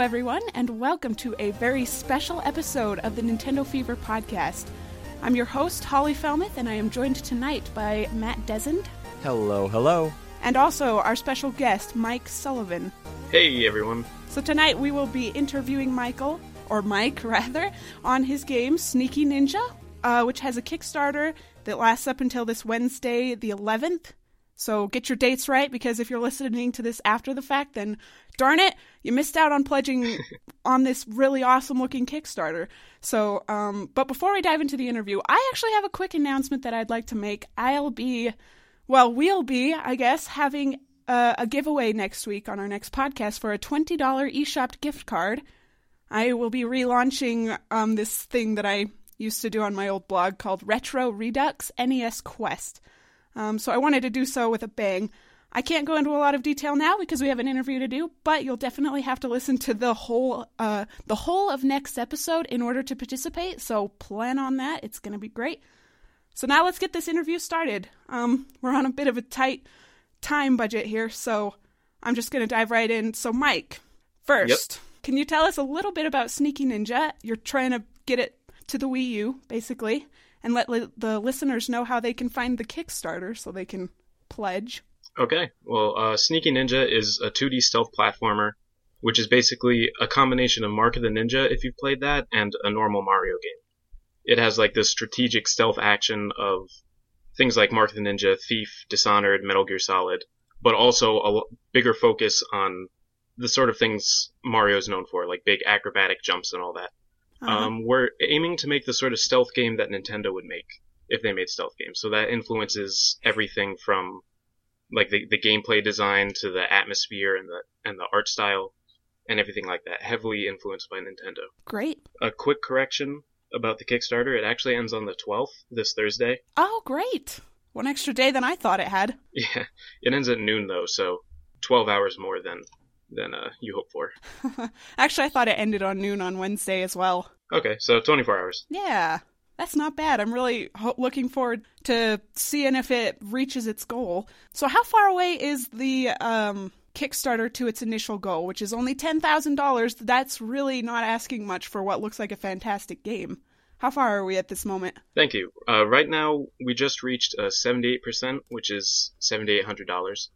everyone, and welcome to a very special episode of the Nintendo Fever podcast. I'm your host, Holly Felmuth, and I am joined tonight by Matt Desend. Hello, hello. And also our special guest, Mike Sullivan. Hey, everyone. So tonight we will be interviewing Mike, on his game, Sneaky Ninja, which has a Kickstarter that lasts up until this Wednesday, the 11th. So get your dates right, because if you're listening to this after the fact, then darn it, you missed out on pledging on this really awesome-looking Kickstarter. So, but before we dive into the interview, I actually have a quick announcement that I'd like to make. we'll be, I guess, having a giveaway next week on our next podcast for a $20 eShop gift card. I will be relaunching this thing that I used to do on my old blog called Retro Redux NES Quest. So I wanted to do so with a bang. I can't go into a lot of detail now because we have an interview to do, but you'll definitely have to listen to the whole of next episode in order to participate. So plan on that. It's going to be great. So now let's get this interview started. We're on a bit of a tight time budget here, so I'm just going to dive right in. So Mike, first, Can you tell us a little bit about Sneaky Ninja? You're trying to get it to the Wii U, basically. And let the listeners know how they can find the Kickstarter so they can pledge. Okay. Well, Sneaky Ninja is a 2D stealth platformer, which is basically a combination of Mark of the Ninja, if you've played that, and a normal Mario game. It has like the strategic stealth action of things like Mark of the Ninja, Thief, Dishonored, Metal Gear Solid, but also a bigger focus on the sort of things Mario's known for, like big acrobatic jumps and all that. We're aiming to make the sort of stealth game that Nintendo would make if they made stealth games. So that influences everything from like the gameplay design to the atmosphere and the art style and everything like that. Heavily influenced by Nintendo. Great. A quick correction about the Kickstarter. It actually ends on the 12th, this Thursday. Oh, great. One extra day than I thought it had. Yeah. It ends at noon though, so 12 hours more than you hope for. Actually, I thought it ended on noon on Wednesday as well. Okay, so 24 hours. Yeah, that's not bad. I'm really looking forward to seeing if it reaches its goal. So how far away is the Kickstarter to its initial goal, which is only $10,000? That's really not asking much for what looks like a fantastic game. How far are we at this moment? Thank you. Right now, we just reached 78%, which is $7,800.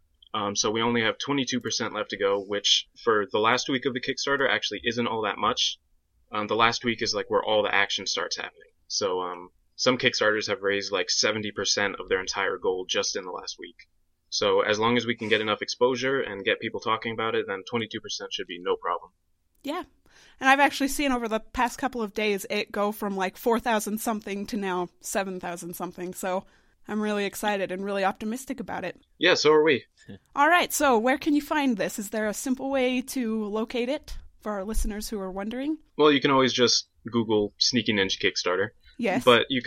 So we only have 22% left to go, which for the last week of the Kickstarter actually isn't all that much. The last week is like where all the action starts happening. So some Kickstarters have raised like 70% of their entire goal just in the last week. So as long as we can get enough exposure and get people talking about it, then 22% should be no problem. Yeah. And I've actually seen over the past couple of days it go from like 4,000 something to now 7,000 something. So I'm really excited and really optimistic about it. Yeah, so are we. All right, so where can you find this? Is there a simple way to locate it for our listeners who are wondering? Well, you can always just Google Sneaky Ninja Kickstarter. Yes. But you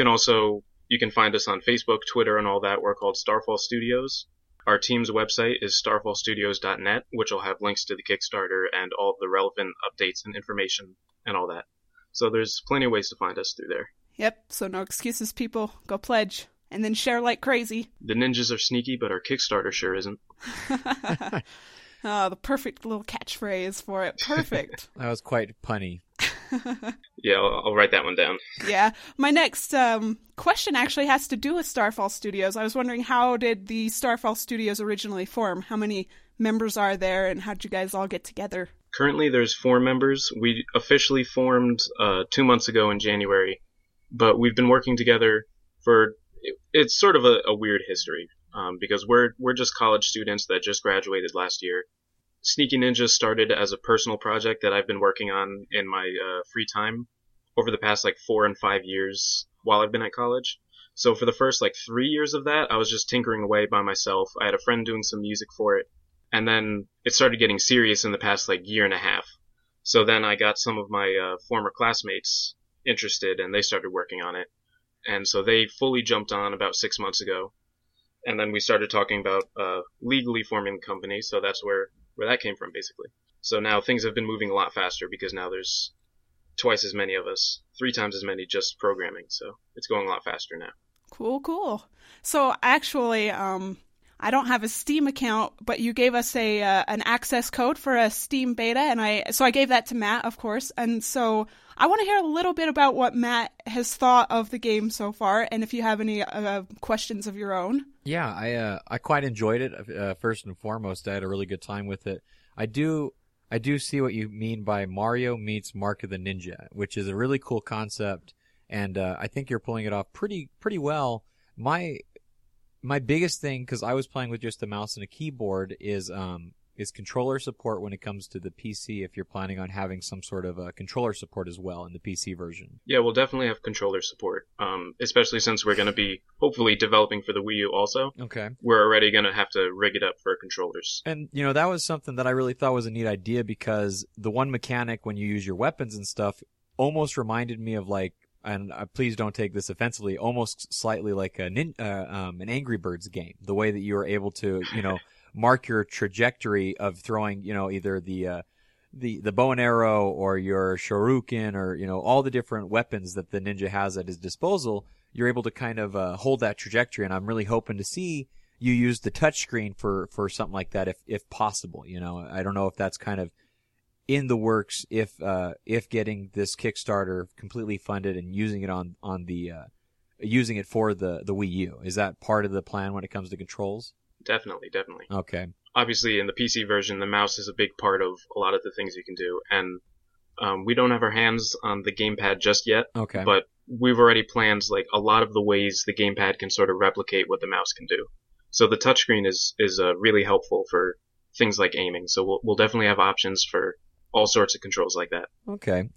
can find us on Facebook, Twitter, and all that. We're called Starfall Studios. Our team's website is starfallstudios.net, which will have links to the Kickstarter and all of the relevant updates and information and all that. So there's plenty of ways to find us through there. Yep, so no excuses, people. Go pledge. And then share like crazy. The ninjas are sneaky, but our Kickstarter sure isn't. Oh, the perfect little catchphrase for it. Perfect. That was quite punny. Yeah, I'll write that one down. Yeah. My next question actually has to do with Starfall Studios. I was wondering, how did the Starfall Studios originally form? How many members are there, and how did you guys all get together? Currently, there's 4 members. We officially formed 2 months ago in January, but we've been working together for... It's sort of a weird history, because we're just college students that just graduated last year. Sneaky Ninja started as a personal project that I've been working on in my free time over the past 4 and 5 years while I've been at college. So for the first 3 years of that, I was just tinkering away by myself. I had a friend doing some music for it, and then it started getting serious in the past year and a half. So then I got some of my former classmates interested, and they started working on it. And so they fully jumped on about 6 months ago. And then we started talking about legally forming the company, so that's where that came from, basically. So now things have been moving a lot faster because now there's twice as many of us, 3 times as many just programming, so it's going a lot faster now. Cool. So actually, I don't have a Steam account, but you gave us an access code for a Steam beta, and I gave that to Matt, of course. And so I want to hear a little bit about what Matt has thought of the game so far, and if you have any questions of your own. Yeah, I quite enjoyed it. First and foremost, I had a really good time with it. I do see what you mean by Mario meets Mark of the Ninja, which is a really cool concept, and I think you're pulling it off pretty well. My biggest thing, because I was playing with just a mouse and a keyboard, is controller support when it comes to the PC, if you're planning on having some sort of a controller support as well in the PC version. Yeah, we'll definitely have controller support, especially since we're going to be hopefully developing for the Wii U also. Okay. We're already going to have to rig it up for controllers. And, that was something that I really thought was a neat idea, because the one mechanic when you use your weapons and stuff almost reminded me of and please don't take this offensively, almost slightly like an Angry Birds game. The way that you were able to, mark your trajectory of throwing, either the bow and arrow or your shuriken or, all the different weapons that the ninja has at his disposal. You're able to kind of hold that trajectory, and I'm really hoping to see you use the touchscreen for something like that if possible. I don't know if that's kind of in the works if getting this Kickstarter completely funded and using it using it for the Wii U. Is that part of the plan when it comes to controls? Definitely. Okay. Obviously, in the PC version, the mouse is a big part of a lot of the things you can do, and we don't have our hands on the gamepad just yet. Okay. But we've already planned a lot of the ways the gamepad can sort of replicate what the mouse can do. So the touchscreen is really helpful for things like aiming. So we'll definitely have options for all sorts of controls like that. Okay.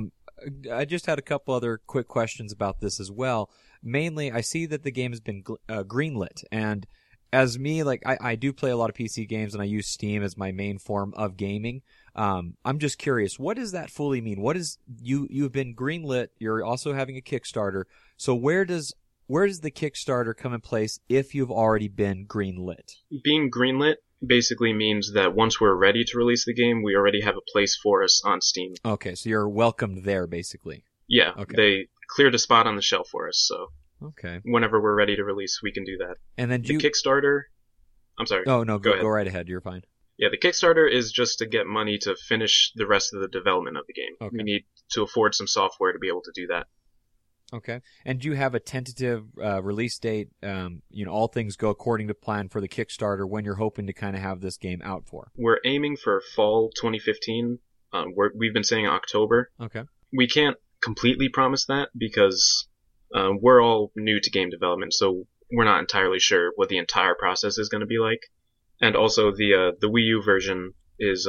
I just had a couple other quick questions about this as well. Mainly, I see that the game has been greenlit, and as me, I do play a lot of PC games, and I use Steam as my main form of gaming. I'm just curious, what does that fully mean? What is you've been greenlit? You're also having a Kickstarter. So where does the Kickstarter come in place if you've already been greenlit? Being greenlit basically means that once we're ready to release the game, we already have a place for us on Steam. Okay, so you're welcomed there, basically. Yeah, okay. They cleared a spot on the shelf for us, so okay. Whenever we're ready to release, we can do that. And then the Kickstarter... I'm sorry. Oh, no, go right ahead. You're fine. Yeah, the Kickstarter is just to get money to finish the rest of the development of the game. Okay. We need to afford some software to be able to do that. Okay. And do you have a tentative release date? All things go according to plan for the Kickstarter when you're hoping to kind of have this game out for? We're aiming for fall 2015. We've been saying October. Okay. We can't completely promise that because we're all new to game development, so we're not entirely sure what the entire process is going to be like. And also the Wii U version is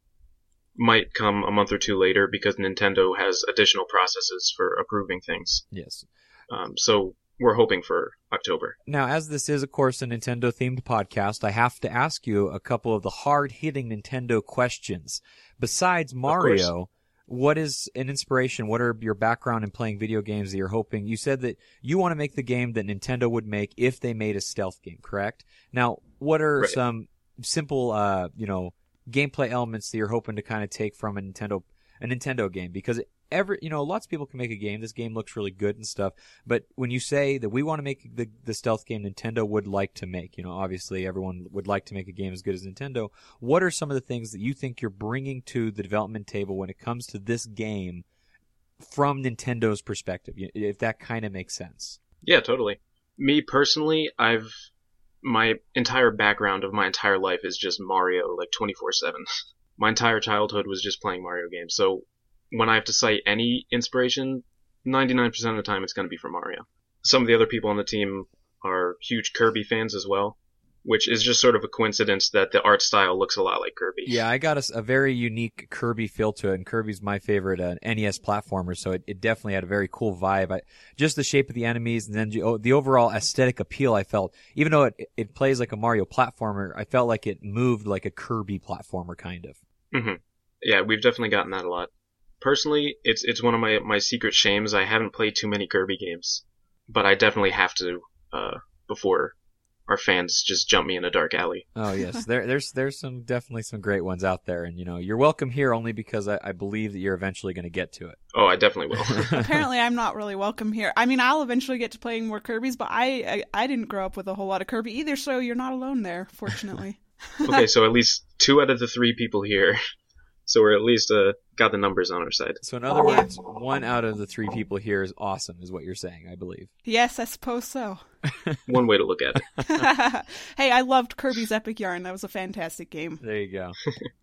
might come a month or two later because Nintendo has additional processes for approving things. Yes. So we're hoping for October. Now, as this is, of course, a Nintendo-themed podcast, I have to ask you a couple of the hard-hitting Nintendo questions. Besides Mario, what is an inspiration? What are your background in playing video games that you're hoping? You said that you want to make the game that Nintendo would make if they made a stealth game, correct? Now, what are some simple, gameplay elements that you're hoping to kind of take from a Nintendo game? Because lots of people can make a game. This game looks really good and stuff. But when you say that we want to make the stealth game Nintendo would like to make, obviously everyone would like to make a game as good as Nintendo. What are some of the things that you think you're bringing to the development table when it comes to this game from Nintendo's perspective, if that kind of makes sense? Yeah, totally. Me personally, my entire background of my entire life is just Mario, 24/7. My entire childhood was just playing Mario games. So when I have to cite any inspiration, 99% of the time it's going to be from Mario. Some of the other people on the team are huge Kirby fans as well, which is just sort of a coincidence that the art style looks a lot like Kirby. Yeah, I got a very unique Kirby feel to it, and Kirby's my favorite NES platformer, so it definitely had a very cool vibe. Just the shape of the enemies, and then the overall aesthetic appeal I felt. Even though it plays like a Mario platformer, I felt like it moved like a Kirby platformer, kind of. Mm-hmm. Yeah, we've definitely gotten that a lot. Personally, it's one of my secret shames. I haven't played too many Kirby games, but I definitely have to before our fans just jump me in a dark alley. Oh yes, there's definitely some great ones out there, and you're welcome here only because I believe that you're eventually going to get to it. Oh, I definitely will. Apparently, I'm not really welcome here. I mean, I'll eventually get to playing more Kirby's, but I didn't grow up with a whole lot of Kirby either, so you're not alone there, fortunately. Okay, so at least 2 out of the 3 people here. So we're at least got the numbers on our side. So in other words, 1 out of the 3 people here is awesome, is what you're saying, I believe. Yes, I suppose so. One way to look at it. Hey, I loved Kirby's Epic Yarn. That was a fantastic game. There you go.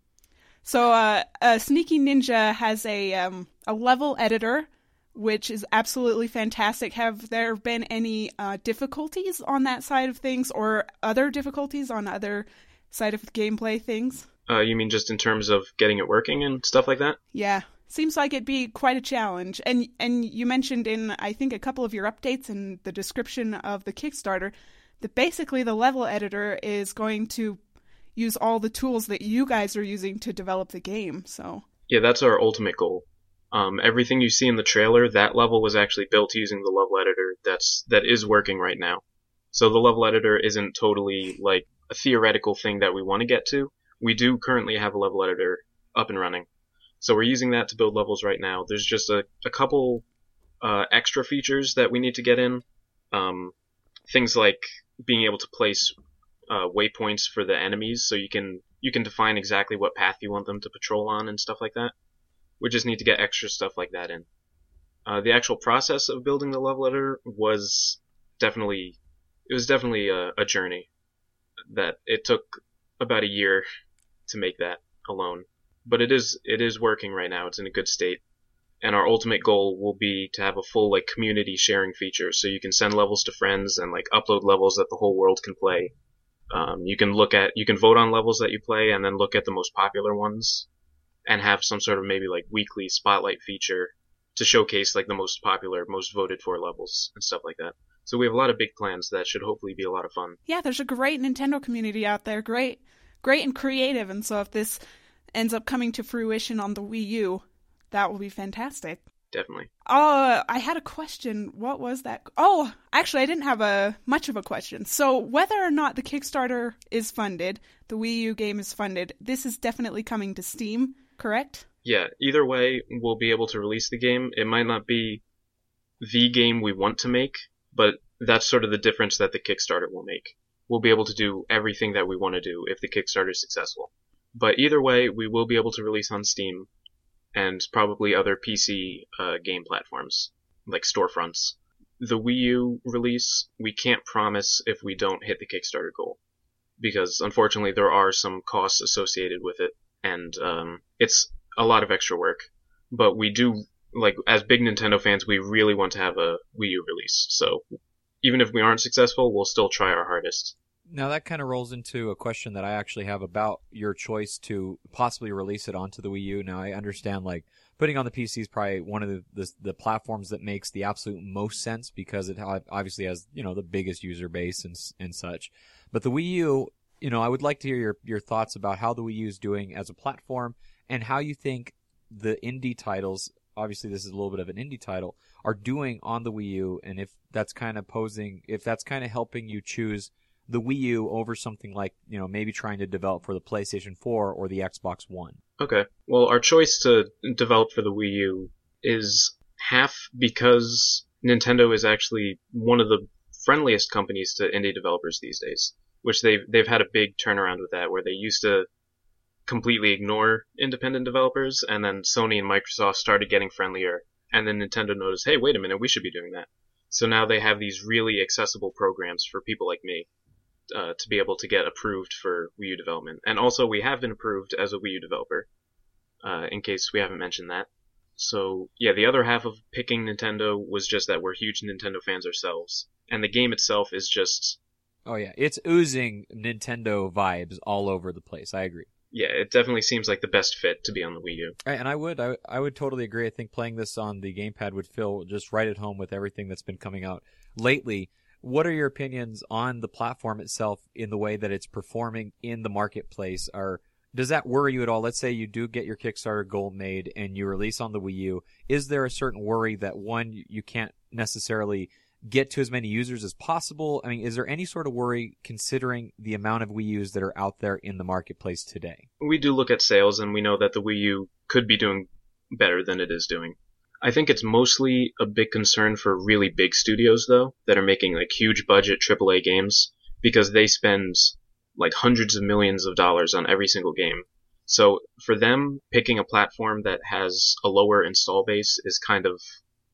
So, Sneaky Ninja has a level editor, which is absolutely fantastic. Have there been any difficulties on that side of things, or other difficulties on other side of gameplay things? You mean just in terms of getting it working and stuff like that? Yeah. Seems like it'd be quite a challenge. And you mentioned in, I think, a couple of your updates in the description of the Kickstarter that basically the level editor is going to use all the tools that you guys are using to develop the game. So yeah, that's our ultimate goal. Everything you see in the trailer, that level was actually built using the level editor that is working right now. So the level editor isn't totally like a theoretical thing that we want to get to. We do currently have a level editor up and running. So we're using that to build levels right now. There's just a couple extra features that we need to get in. Things like being able to place waypoints for the enemies, so you can define exactly what path you want them to patrol on and stuff like that. We just need to get extra stuff like that in. The actual process of building the level editor was definitely a journey. That it took about a year to make that alone. But it is working right now. It's in a good state. And our ultimate goal will be to have a full community sharing feature, so you can send levels to friends and upload levels that the whole world can play. You can vote on levels that you play and then look at the most popular ones and have some sort of maybe weekly spotlight feature to showcase the most popular, most voted for levels and stuff like that. So we have a lot of big plans that should hopefully be a lot of fun. Yeah, there's a great Nintendo community out there. Great and creative. And so if this ends up coming to fruition on the Wii U, that will be fantastic. Definitely. I had a question. What was that? Oh, actually, I didn't have much of a question. So whether or not the Kickstarter is funded, the Wii U game is funded, this is definitely coming to Steam, correct? Yeah, either way, we'll be able to release the game. It might not be the game we want to make, but that's sort of the difference that the Kickstarter will make. We'll be able to do everything that we want to do if the Kickstarter is successful. But either way, we will be able to release on Steam and probably other PC game platforms, like storefronts. The Wii U release, we can't promise if we don't hit the Kickstarter goal, because unfortunately there are some costs associated with it, and it's a lot of extra work. But we do, as big Nintendo fans, we really want to have a Wii U release. So even if we aren't successful, we'll still try our hardest. Now that kind of rolls into a question that I actually have about your choice to possibly release it onto the Wii U. Now I understand putting on the PC is probably one of the platforms that makes the absolute most sense, because it obviously has the biggest user base and such. But the Wii U, I would like to hear your thoughts about how the Wii U is doing as a platform, and how you think the indie titles, obviously this is a little bit of an indie title, are doing on the Wii U, and if that's kind of helping you choose the Wii U over something like, maybe trying to develop for the PlayStation 4 or the Xbox One. Okay. Well, our choice to develop for the Wii U is half because Nintendo is actually one of the friendliest companies to indie developers these days, which they've had a big turnaround with that, where they used to completely ignore independent developers, and then Sony and Microsoft started getting friendlier, and then Nintendo noticed, hey, wait a minute, we should be doing that. So now they have these really accessible programs for people like me to be able to get approved for Wii U development. And also, we have been approved as a Wii U developer, in case we haven't mentioned that. So, yeah, the other half of picking Nintendo was just that we're huge Nintendo fans ourselves. And the game itself is just... Oh, yeah, it's oozing Nintendo vibes all over the place. I agree. Yeah, it definitely seems like the best fit to be on the Wii U. And I would totally agree. I think playing this on the gamepad would feel just right at home with everything that's been coming out lately. What are your opinions on the platform itself in the way that it's performing in the marketplace? Does that worry you at all? Let's say you do get your Kickstarter goal made and you release on the Wii U. Is there a certain worry that, one, you can't necessarily get to as many users as possible? I mean, is there any sort of worry considering the amount of Wii U's that are out there in the marketplace today? We do look at sales, and we know that the Wii U could be doing better than it is doing. I think it's mostly a big concern for really big studios, though, that are making like huge budget AAA games, because they spend like hundreds of millions of dollars on every single game. So for them, picking a platform that has a lower install base is kind of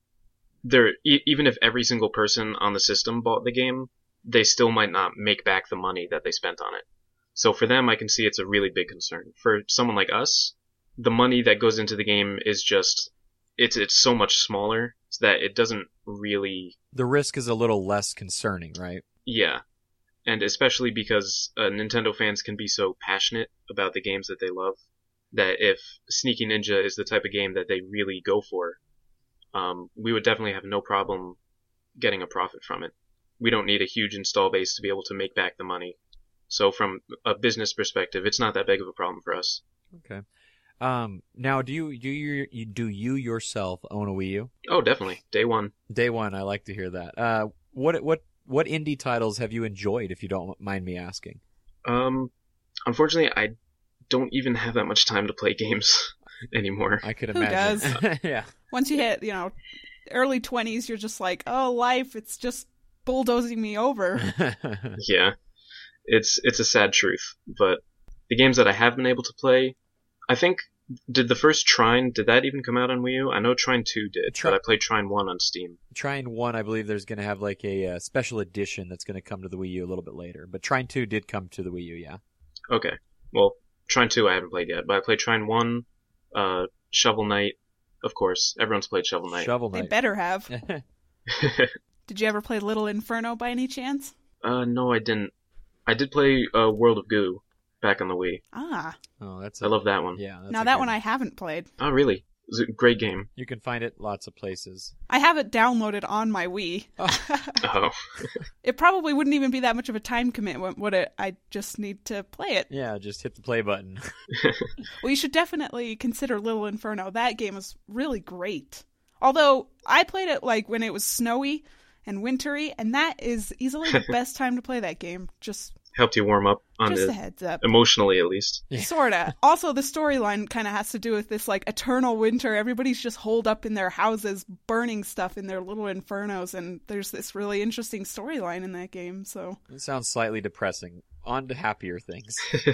even if every single person on the system bought the game, they still might not make back the money that they spent on it. So for them, I can see it's a really big concern. For someone like us, the money that goes into the game is just it's so much smaller that it doesn't really... The risk is a little less concerning, right? Yeah. And especially because Nintendo fans can be so passionate about the games that they love, that if Sneaky Ninja is the type of game that they really go for, we would definitely have no problem getting a profit from it. We don't need a huge install base to be able to make back the money. So from a business perspective, it's not that big of a problem for us. Okay. Now, do you yourself own a Wii U? Oh, definitely. Day one. Day one. I like to hear that. What indie titles have you enjoyed, if you don't mind me asking? Unfortunately, I don't even have that much time to play games anymore. I could imagine. Who does? Yeah. Once you hit, early 20s, you're just like, oh, life, it's just bulldozing me over. Yeah. It's a sad truth, but the games that I have been able to play, I think, did the first Trine, did that even come out on Wii U? I know Trine 2 did, but I played Trine 1 on Steam. Trine 1, I believe there's going to have like a special edition that's going to come to the Wii U a little bit later, but Trine 2 did come to the Wii U, yeah. Okay. Well, Trine 2 I haven't played yet, but I played Trine 1, Shovel Knight, of course. Everyone's played Shovel Knight. Shovel Knight. They better have. Did you ever play Little Inferno by any chance? No, I didn't. I did play World of Goo back on the Wii. Ah. Oh, I love that one. Yeah. Now that one I haven't played. Oh, really? It's a great game. You can find it lots of places. I have it downloaded on my Wii. Oh. It probably wouldn't even be that much of a time commitment, would it? I just need to play it. Yeah, just hit the play button. Well, you should definitely consider Little Inferno. That game is really great. Although, I played it like when it was snowy and wintry, and that is easily the best time to play that game. Just helped you warm up on just it. a heads up. Emotionally, at least. Yeah. Sorta. Also, the storyline kind of has to do with this, like, eternal winter. Everybody's just holed up in their houses, burning stuff in their little infernos, and there's this really interesting storyline in that game, so... It sounds slightly depressing. On to happier things.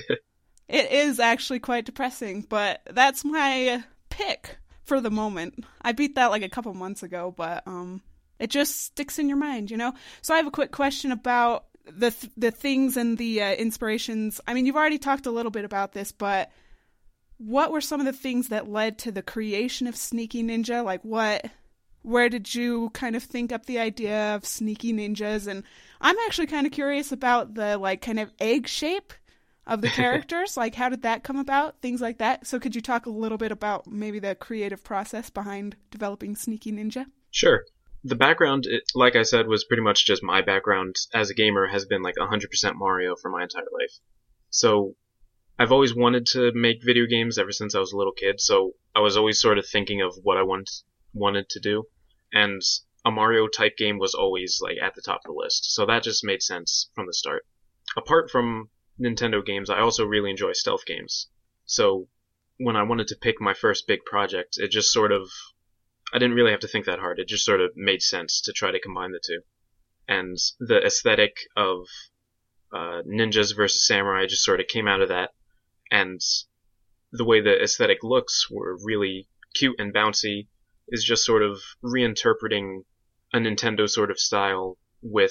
It is actually quite depressing, but that's my pick for the moment. I beat that, like, a couple months ago, but, it just sticks in your mind, So I have a quick question about the things and the inspirations. I mean, you've already talked a little bit about this, but what were some of the things that led to the creation of Sneaky Ninja? Like, where did you kind of think up the idea of Sneaky Ninjas? And I'm actually kind of curious about the, like, kind of egg shape of the characters. Like, how did that come about? Things like that. So could you talk a little bit about maybe the creative process behind developing Sneaky Ninja? Sure. The background, like I said, was pretty much just my background as a gamer has been like 100% Mario for my entire life. So I've always wanted to make video games ever since I was a little kid, so I was always sort of thinking of what I wanted to do. And a Mario type game was always like at the top of the list. So that just made sense from the start. Apart from Nintendo games, I also really enjoy stealth games. So when I wanted to pick my first big project, it just sort of... I didn't really have to think that hard. It just sort of made sense to try to combine the two. And the aesthetic of ninjas versus samurai just sort of came out of that. And the way the aesthetic looks were really cute and bouncy is just sort of reinterpreting a Nintendo sort of style with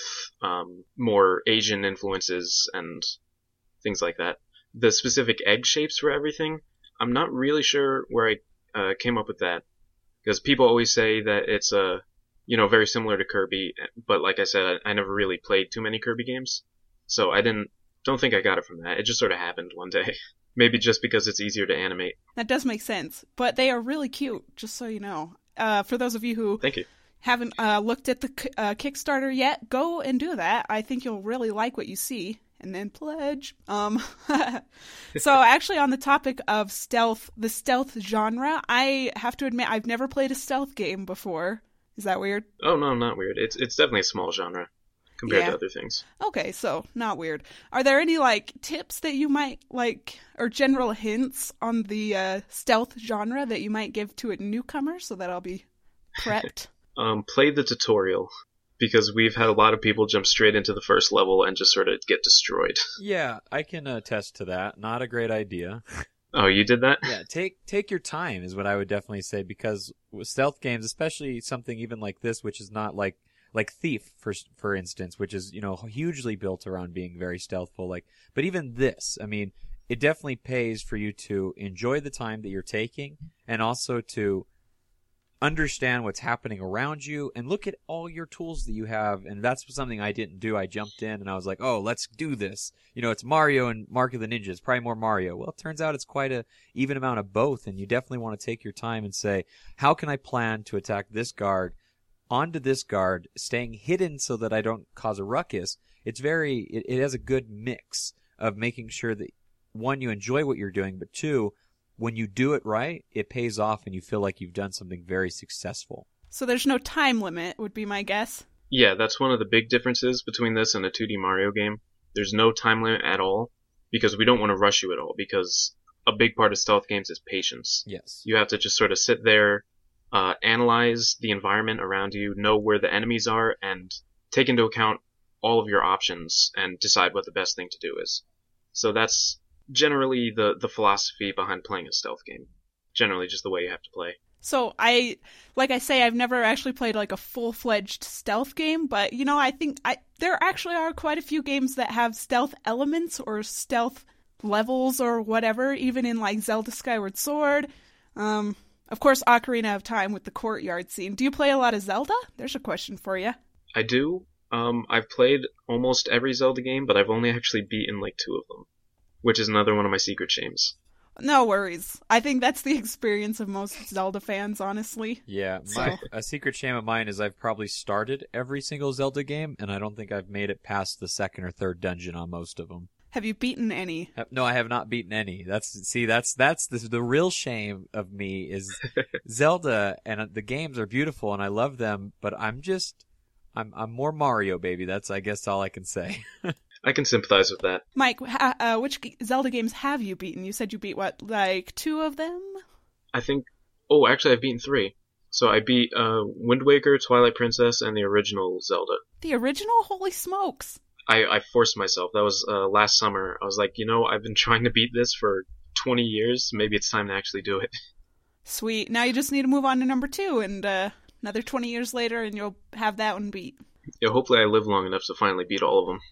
more Asian influences and things like that. The specific egg shapes for everything, I'm not really sure where I came up with that. Because people always say that it's very similar to Kirby, but like I said, I never really played too many Kirby games, so I don't think I got it from that. It just sort of happened one day. Maybe just because it's easier to animate. That does make sense, but they are really cute, just so you know. For those of you who Thank you. haven't looked at the Kickstarter yet, go and do that. I think you'll really like what you see. And then pledge. So actually on the topic of stealth, the stealth genre, I have to admit I've never played a stealth game before. Is that weird? Oh no, not weird. It's definitely a small genre compared to other things. Okay, so not weird. Are there any tips that you might or general hints on the stealth genre that you might give to a newcomer so that I'll be prepped? Play the tutorial, because we've had a lot of people jump straight into the first level and just sort of get destroyed. Yeah, I can attest to that. Not a great idea. Oh, you did that? Yeah, take your time is what I would definitely say, because with stealth games, especially something even like this, which is not like Thief, for instance, which is, hugely built around being very stealthful. But even this, I mean, it definitely pays for you to enjoy the time that you're taking, and also to understand what's happening around you and look at all your tools that you have. And that's something I didn't do. I jumped in and I was like, oh, let's do this. It's Mario and Mark of the Ninja. It's probably more Mario. Well, it turns out it's quite a even amount of both. And you definitely want to take your time and say, how can I plan to attack this guard onto this guard, staying hidden so that I don't cause a ruckus? It has a good mix of making sure that, one, you enjoy what you're doing, but two, when you do it right, it pays off and you feel like you've done something very successful. So there's no time limit, would be my guess. Yeah, that's one of the big differences between this and a 2D Mario game. There's no time limit at all, because we don't want to rush you at all, because a big part of stealth games is patience. Yes. You have to just sort of sit there, analyze the environment around you, know where the enemies are, and take into account all of your options and decide what the best thing to do is. So that's generally the philosophy behind playing a stealth game. Generally just the way you have to play. So like I say, I've never actually played a full-fledged stealth game, but I think there actually are quite a few games that have stealth elements or stealth levels or whatever, even in Zelda Skyward Sword. Of course, Ocarina of Time with the courtyard scene. Do you play a lot of Zelda? There's a question for you. I do. I've played almost every Zelda game, but I've only actually beaten 2 of them, which is another one of my secret shames. No worries. I think that's the experience of most Zelda fans, honestly. Yeah, a secret shame of mine is I've probably started every single Zelda game, and I don't think I've made it past the second or third dungeon on most of them. Have you beaten any? No, I have not beaten any. That's the real shame of me is Zelda, and the games are beautiful and I love them, but I'm more Mario, baby. That's, I guess, all I can say. I can sympathize with that. Mike, which Zelda games have you beaten? You said you beat, 2 of them? I think... Oh, actually, I've beaten 3. So I beat Wind Waker, Twilight Princess, and the original Zelda. The original? Holy smokes. I forced myself. That was last summer. I was like, I've been trying to beat this for 20 years. Maybe it's time to actually do it. Sweet. Now you just need to move on to number 2, and another 20 years later, and you'll have that one beat. Yeah, hopefully I live long enough to finally beat all of them.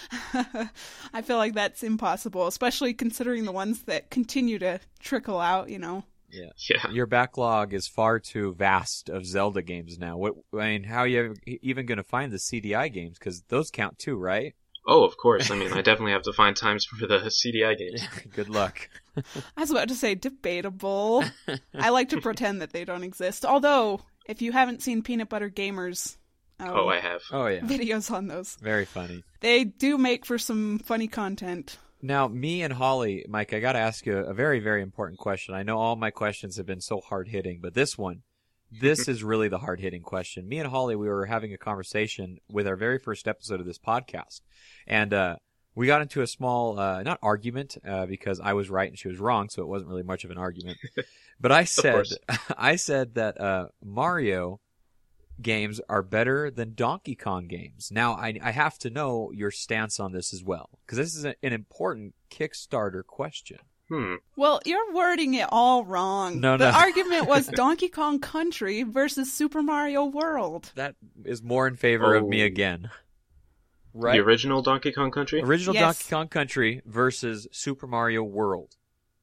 I feel like that's impossible, especially considering the ones that continue to trickle out, Yeah. Your backlog is far too vast of Zelda games now. How are you even going to find the CDI games? Because those count too, right? Oh, of course. I definitely have to find times for the CDI games. Good luck. I was about to say debatable. I like to pretend that they don't exist. Although, if you haven't seen Peanut Butter Gamers... I have. Oh, yeah. Videos on those. Very funny. They do make for some funny content. Now, me and Holly, Mike, I got to ask you a very, very important question. I know all my questions have been so hard-hitting, but this is really the hard-hitting question. Me and Holly, we were having a conversation with our very first episode of this podcast, and we got into a small, not argument, because I was right and she was wrong, so it wasn't really much of an argument. But I said that Mario games are better than Donkey Kong games. Now, I have to know your stance on this as well, because this is an important Kickstarter question. Well, you're wording it all wrong. The argument was Donkey Kong Country versus Super Mario World. That is more in favor of me again. Right? The original Donkey Kong Country? Original yes. Donkey Kong Country versus Super Mario World.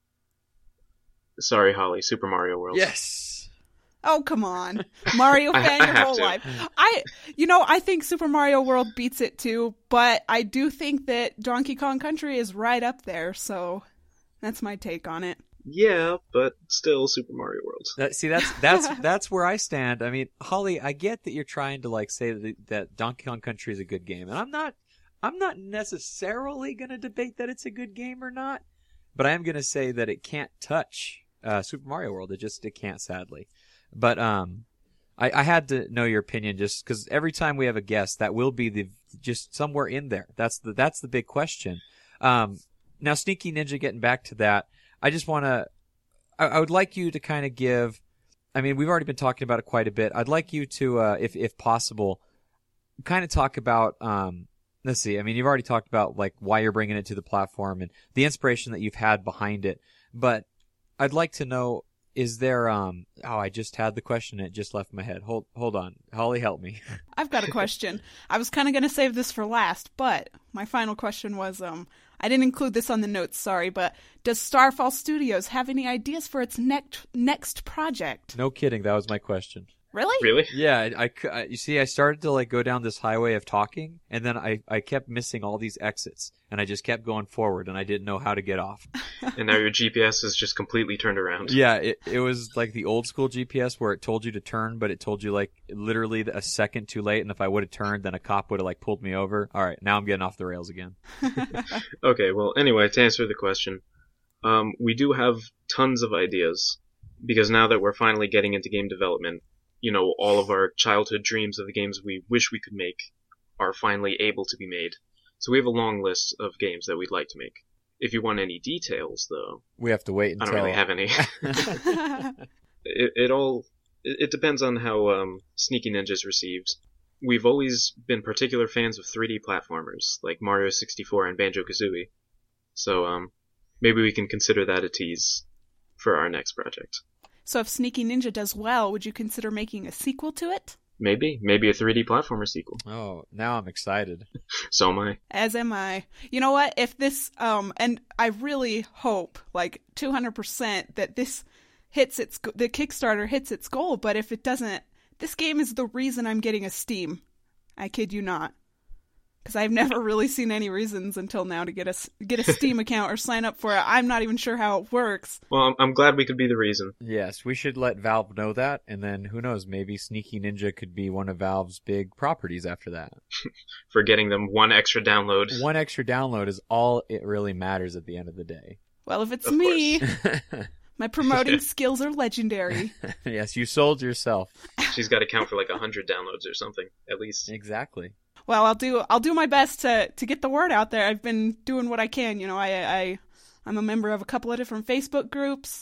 Sorry, Holly, Super Mario World. Yes. Oh, come on. Mario fan your whole life. I think Super Mario World beats it too, but I do think that Donkey Kong Country is right up there, so that's my take on it. Yeah, but still Super Mario World. That's where I stand. Holly, I get that you're trying to say that Donkey Kong Country is a good game, and I'm not necessarily going to debate that it's a good game or not, but I am going to say that it can't touch Super Mario World. It can't, sadly. But I had to know your opinion just because every time we have a guest, that will be just somewhere in there. That's the big question. Now, Sneaky Ninja, getting back to that, I just want to, I would like you to kind of give, I mean, we've already been talking about it quite a bit. I'd like you to, if possible, kind of talk about, let's see, I mean, you've already talked about like why you're bringing it to the platform and the inspiration that you've had behind it. But I'd like to know, is there, I just had the question and it just left my head. Hold on. Holly, help me. I've got a question. I was kind of going to save this for last, but my final question was, I didn't include this on the notes, sorry, but does Starfall Studios have any ideas for its next project? No kidding. That was my question. Really? Really? Yeah, you see, I started to like go down this highway of talking, and then I kept missing all these exits, and I just kept going forward, and I didn't know how to get off. And now your GPS is just completely turned around. Yeah, it was like the old school GPS where it told you to turn, but it told you like literally a second too late, and if I would have turned, then a cop would have like pulled me over. All right, now I'm getting off the rails again. Okay, well, anyway, to answer the question, we do have tons of ideas, because now that we're finally getting into game development, you know, all of our childhood dreams of the games we wish we could make are finally able to be made. So we have a long list of games that we'd like to make. If you want any details, though, We have to wait until... I don't really have any. It depends on how Sneaky Ninja's received. We've always been particular fans of 3D platformers, like Mario 64 and Banjo-Kazooie. So maybe we can consider that a tease for our next project. So if Sneaky Ninja does well, would you consider making a sequel to it? Maybe a 3D platformer sequel. Oh, now I'm excited. So am I. As am I. You know what? If this, and I really hope, like 200%, that this the Kickstarter hits its goal. But if it doesn't, this game is the reason I'm getting a Steam. I kid you not. Because I've never really seen any reasons until now to get a Steam account or sign up for it. I'm not even sure how it works. Well, I'm glad we could be the reason. Yes, we should let Valve know that, and then who knows, maybe Sneaky Ninja could be one of Valve's big properties after that. For getting them one extra download. One extra download is all it really matters at the end of the day. Well, if it's Of me, my promoting skills are legendary. Yes, you sold yourself. She's got to count for like 100 downloads or something, at least. Exactly. Well, I'll do my best to get the word out there. I've been doing what I can. You know, I'm a member of a couple of different Facebook groups,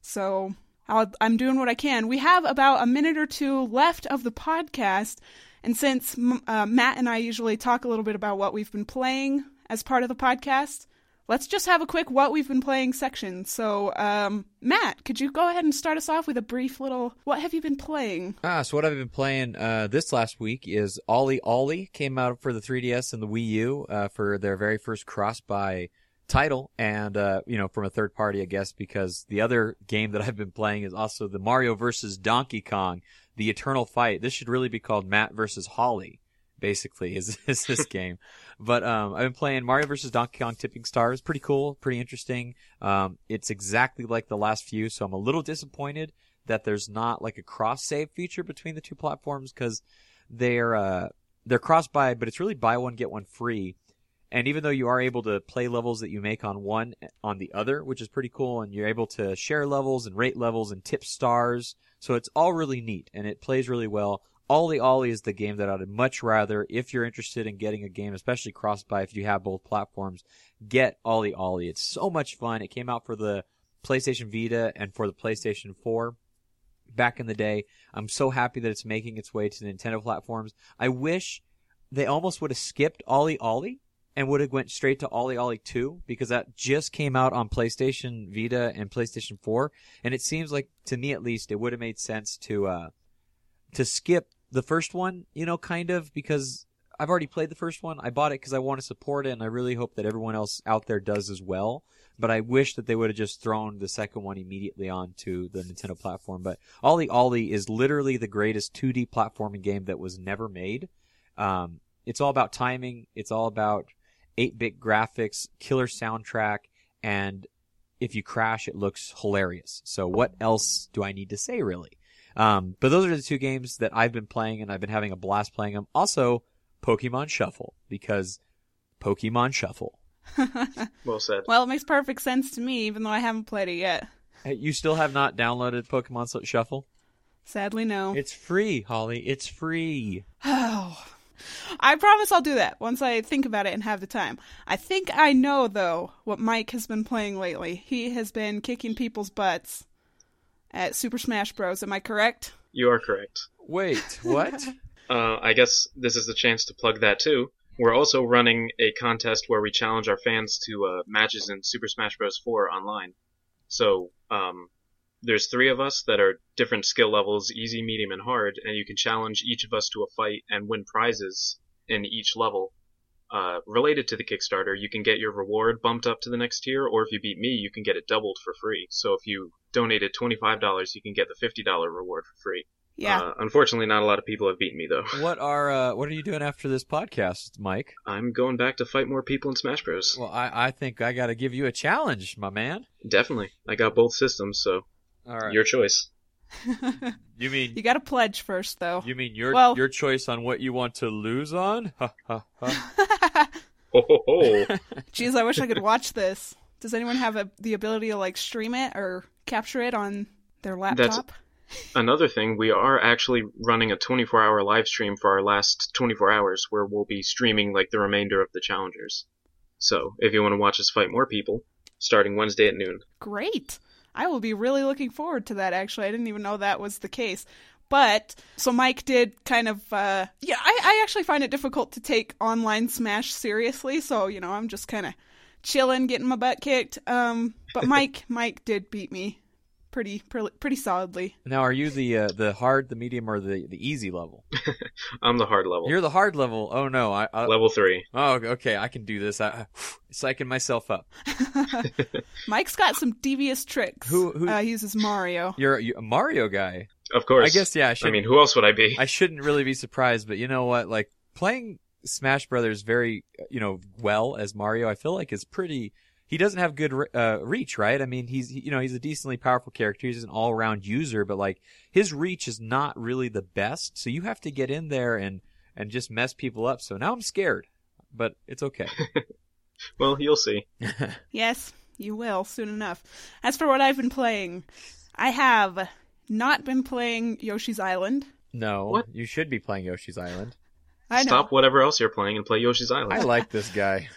so I'm doing what I can. We have about a minute or two left of the podcast, and since Matt and I usually talk a little bit about what we've been playing as part of the podcast, let's just have a quick what we've been playing section. So, Matt, could you go ahead and start us off with a brief little what have you been playing? So what I've been playing this last week is Ollie Ollie. Came out for the 3DS and the Wii U for their very first cross-buy title, and from a third party, I guess, because the other game that I've been playing is also the Mario vs. Donkey Kong, the Eternal Fight. This should really be called Matt vs. Holly. Basically, is this game. But I've been playing Mario vs. Donkey Kong Tipping Stars. Pretty cool, pretty interesting. It's exactly like the last few, so I'm a little disappointed that there's not like a cross-save feature between the two platforms, because they're cross-buy, but it's really buy one, get one free. And even though you are able to play levels that you make on one on the other, which is pretty cool, and you're able to share levels and rate levels and tip stars, so it's all really neat, and it plays really well. Ollie Ollie is the game that I'd much rather, if you're interested in getting a game, especially cross-buy, if you have both platforms, get Ollie Ollie. It's so much fun. It came out for the PlayStation Vita and for the PlayStation 4 back in the day. I'm so happy that it's making its way to the Nintendo platforms. I wish they almost would have skipped Ollie Ollie and would have went straight to Ollie Ollie 2, because that just came out on PlayStation Vita and PlayStation 4, and it seems like, to me at least, it would have made sense to skip the first one, kind of, because I've already played the first one. I bought it because I want to support it, and I really hope that everyone else out there does as well. But I wish that they would have just thrown the second one immediately onto the Nintendo platform. But Ollie Ollie is literally the greatest 2D platforming game that was never made. It's all about timing. It's all about 8-bit graphics, killer soundtrack, and if you crash, it looks hilarious. So what else do I need to say, really? But those are the two games that I've been playing, and I've been having a blast playing them. Also, Pokemon Shuffle, because Pokemon Shuffle. Well said. Well, it makes perfect sense to me, even though I haven't played it yet. Hey, you still have not downloaded Pokemon Shuffle? Sadly, no. It's free, Holly. It's free. Oh, I promise I'll do that once I think about it and have the time. I think I know, though, what Mike has been playing lately. He has been kicking people's butts at Super Smash Bros. Am I correct? You are correct. Wait, what? I guess this is the chance to plug that too. We're also running a contest where we challenge our fans to matches in Super Smash Bros. 4 online. So, there's 3 of us that are different skill levels, easy, medium, and hard, and you can challenge each of us to a fight and win prizes in each level. Related to the Kickstarter, you can get your reward bumped up to the next tier, or if you beat me, you can get it doubled for free. So if you donated $25, you can get the $50 reward for free. Yeah. Unfortunately, not a lot of people have beaten me, though. What are you doing after this podcast, Mike? I'm going back to fight more people in Smash Bros. Well, I think I got to give you a challenge, my man. Definitely. I got both systems, so All right. your choice. You mean You got to pledge first, though. you mean your choice on what you want to lose on? Ha ha ha. Ho ho ho. Jeez, I wish I could watch this. Does anyone have the ability to like stream it or capture it on their laptop? Another thing, we are actually running a 24-hour live stream for our last 24 hours where we'll be streaming like the remainder of the challengers. So, if you want to watch us fight more people, starting Wednesday at noon. Great. I will be really looking forward to that, actually. I didn't even know that was the case. But, so Mike did kind of, I actually find it difficult to take online Smash seriously, so, I'm just kind of chilling, getting my butt kicked. But Mike did beat me pretty solidly. Now, are you the hard, the medium, or the easy level? I'm the hard level. You're the hard level. Oh no, Level 3. Oh, okay, I can do this. Psyching myself up. Mike's got some devious tricks. Who he uses Mario. You're a Mario guy. Of course. I guess, yeah. I mean, who else would I be? I shouldn't really be surprised, but you know what? Like playing Smash Brothers very, well as Mario, I feel like is pretty. He doesn't have good reach, right? I mean, he's a decently powerful character. He's an all-around user, but like his reach is not really the best. So you have to get in there and just mess people up. So now I'm scared, but it's okay. Well, you'll see. Yes, you will soon enough. As for what I've been playing, I have not been playing Yoshi's Island. No, What? You should be playing Yoshi's Island. I know. Stop whatever else you're playing and play Yoshi's Island. I like this guy.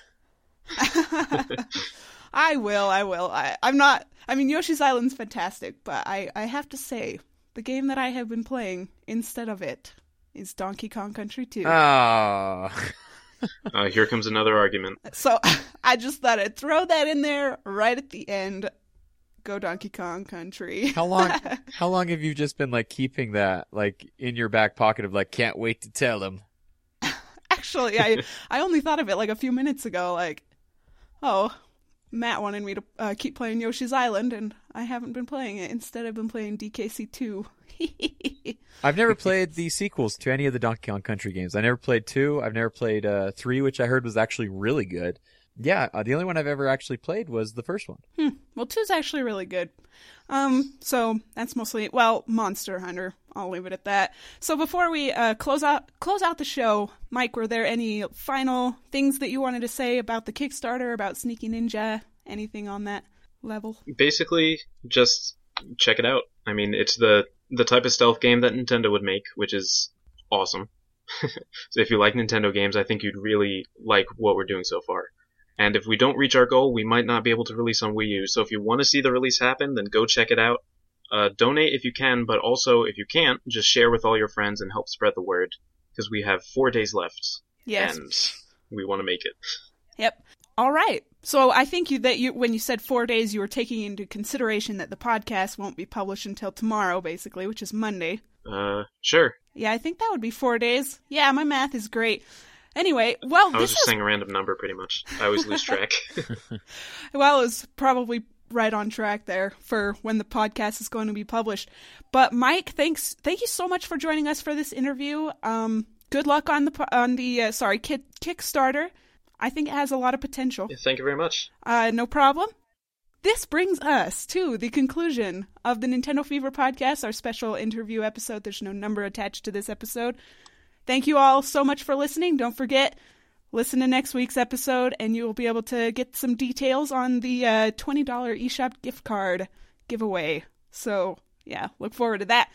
I will. I'm not. I mean, Yoshi's Island's fantastic, but I have to say, the game that I have been playing instead of it is Donkey Kong Country 2. Ah. Here comes another argument. So I just thought I'd throw that in there right at the end. Go Donkey Kong Country. How long have you just been like keeping that like in your back pocket of like can't wait to tell him? Actually, I only thought of it like a few minutes ago. Like, oh, Matt wanted me to keep playing Yoshi's Island, and I haven't been playing it. Instead, I've been playing DKC 2. I've never played the sequels to any of the Donkey Kong Country games. I never played 2. I've never played 3, which I heard was actually really good. Yeah, the only one I've ever actually played was the first one. Well, 2's actually really good. So that's mostly, Monster Hunter. I'll leave it at that. So before we close out the show, Mike, were there any final things that you wanted to say about the Kickstarter, about Sneaky Ninja, anything on that level? Basically, just check it out. I mean, it's the type of stealth game that Nintendo would make, which is awesome. So if you like Nintendo games, I think you'd really like what we're doing so far. And if we don't reach our goal, we might not be able to release on Wii U. So if you want to see the release happen, then go check it out. Donate if you can, but also if you can't, just share with all your friends and help spread the word. Because we have 4 days left. Yes. And we want to make it. Yep. All right. So I think when you said 4 days, you were taking into consideration that the podcast won't be published until tomorrow, basically, which is Monday. Sure. Yeah, I think that would be 4 days. Yeah, my math is great. Anyway, well, I was just saying a random number, pretty much. I always lose track. Well, it was probably right on track there for when the podcast is going to be published. But Mike, thank you so much for joining us for this interview. Good luck on the Kickstarter. I think it has a lot of potential. Yeah, thank you very much. No problem. This brings us to the conclusion of the Nintendo Fever podcast, our special interview episode. There's no number attached to this episode. Thank you all so much for listening. Don't forget, listen to next week's episode, and you will be able to get some details on the $20 eShop gift card giveaway. So, yeah, look forward to that.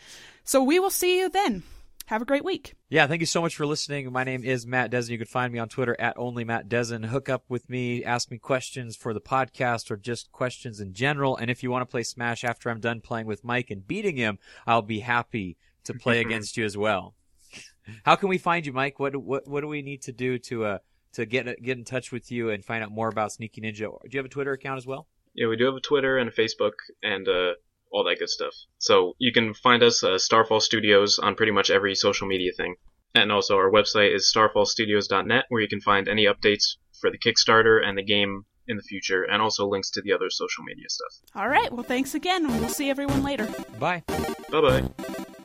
So we will see you then. Have a great week. Yeah, thank you so much for listening. My name is Matt Dezen. You can find me on Twitter at @OnlyMattDezen. Hook up with me, ask me questions for the podcast or just questions in general. And if you want to play Smash after I'm done playing with Mike and beating him, I'll be happy to play against you as well. How can we find you, Mike? What do we need to do to get in touch with you and find out more about Sneaky Ninja? Do you have a Twitter account as well? Yeah, we do have a Twitter and a Facebook and all that good stuff. So you can find us Starfall Studios on pretty much every social media thing. And also our website is starfallstudios.net, where you can find any updates for the Kickstarter and the game in the future, and also links to the other social media stuff. All right. Well, thanks again. We'll see everyone later. Bye. Bye-bye.